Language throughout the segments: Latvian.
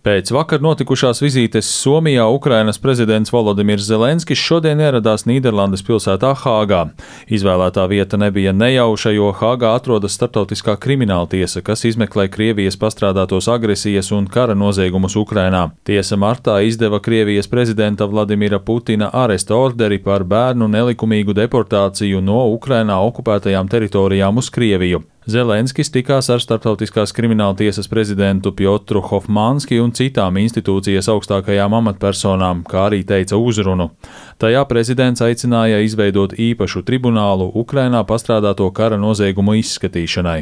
Pēc vakar notikušās vizītes Somijā Ukrainas prezidents Volodimirs Zelenskis šodien ieradās Nīderlandes pilsētā Hāgā. Izvēlētā vieta nebija nejauša, jo Hāgā atrodas Starptautiskā krimināltiesa, kas izmeklē Krievijas pastrādātos agresijas un kara noziegumus Ukrainā. Tiesa martā izdeva Krievijas prezidenta Vladimira Putina aresta orderi par bērnu nelikumīgu deportāciju no Ukrainā okupētajām teritorijām uz Krieviju. Zelenskis tikās ar Starptautiskās krimināltiesas prezidentu Pjotru Hofmanski un citām institūcijas augstākajām amatpersonām, kā arī teica uzrunu. Tajā prezidents aicināja izveidot īpašu tribunālu Ukrainā pastrādāto kara noziegumu izskatīšanai.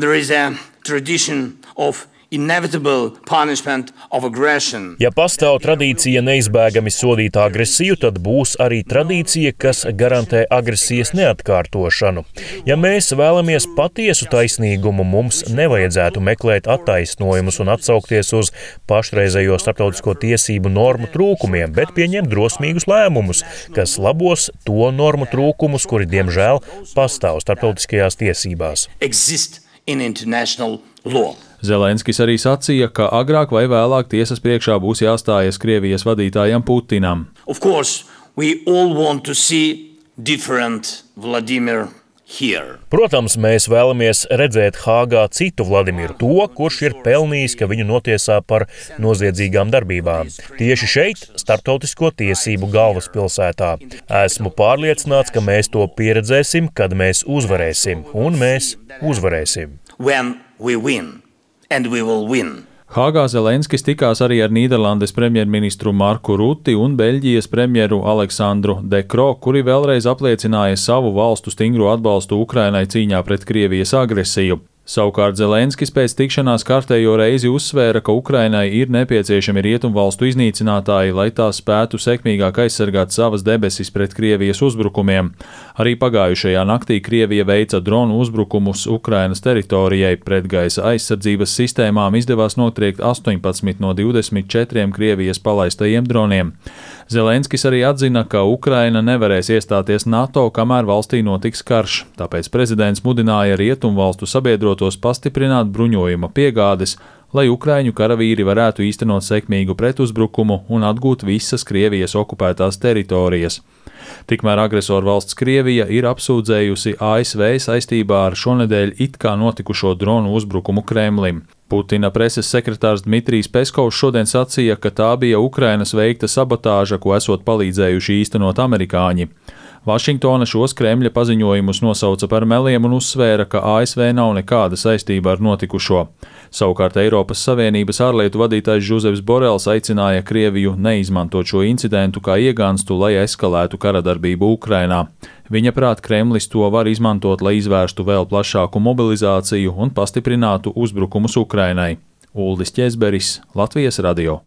Ja pastāv tradīcija neizbēgami sodīt agresiju, tad būs arī tradīcija, kas garantē agresijas neatkārtošanu. Ja mēs vēlamies patiesu taisnīgumu, mums nevajadzētu meklēt attaisnojumus un atsaukties uz pašreizējo starptautisko tiesību normu trūkumiem, bet pieņemt drosmīgus lēmumus, kas labos to normu trūkumus, kuri diemžēl pastāv starptautiskajās tiesībās. Zelenskis arī sacīja, ka agrāk vai vēlāk tiesas priekšā būs jāstājas Krievijas vadītājam Putinam. Protams, mēs vēlamies redzēt Hāgā citu Vladimiru, to, kurš ir pelnījis, ka viņu notiesā par noziedzīgām darbībām. Tieši šeit, Starptautisko tiesību galvaspilsētā. Esmu pārliecināts, ka mēs to pieredzēsim, kad mēs uzvarēsim, un mēs uzvarēsim. Hāgā Zelenskis tikās arī ar Nīderlandes premjerministru Marku Rutti un Beļģijas premjeru Aleksandru De Croo, kuri vēlreiz apliecināja savu valstu stingro atbalstu Ukrainai cīņā pret Krievijas agresiju. Savukārt Zelenskis pēc tikšanās kārtējo reizi uzsvēra, ka Ukrainai ir nepieciešami rietumvalstu iznīcinātāji, lai tā spētu sekmīgāk aizsargāt savas debesis pret Krievijas uzbrukumiem. Arī pagājušajā naktī Krievija veica dronu uzbrukumus Ukrainas teritorijai. Pretgaisa aizsardzības sistēmām izdevās notriekt 18 no 24 Krievijas palaistajiem droniem. Zelenskis arī atzina, ka Ukraina nevarēs iestāties NATO, kamēr valstī notiks karš, tāpēc prezidents mudināja rietumvalstu sabiedrotos pastiprināt bruņojuma piegādes, lai ukraiņu karavīri varētu īstenot sekmīgu pretuzbrukumu un atgūt visas Krievijas okupētās teritorijas. Tikmēr agresoru valsts Krievija ir apsūdzējusi ASV saistībā ar šonedēļ it kā notikušo dronu uzbrukumu Kremlim. Putina preses sekretārs Dmitrijs Peskovs šodien sacīja, ka tā bija Ukrainas veikta sabotāža, ko esot palīdzējuši īstenot amerikāņi. Vašingtona šos Kremļa paziņojumus nosauca par meliem un uzsvēra, ka ASV nav nekāda saistība ar notikušo. Savukārt Eiropas Savienības ārlietu vadītājs Žuzefs Borels aicināja Krieviju neizmantot šo incidentu kā iegānstu, lai eskalētu karadarbību Ukrainā. Viņa prāt Kremlis to var izmantot, lai izvērstu vēl plašāku mobilizāciju un pastiprinātu uzbrukumus Ukrainai. Uldis Ķezberis, Latvijas radio.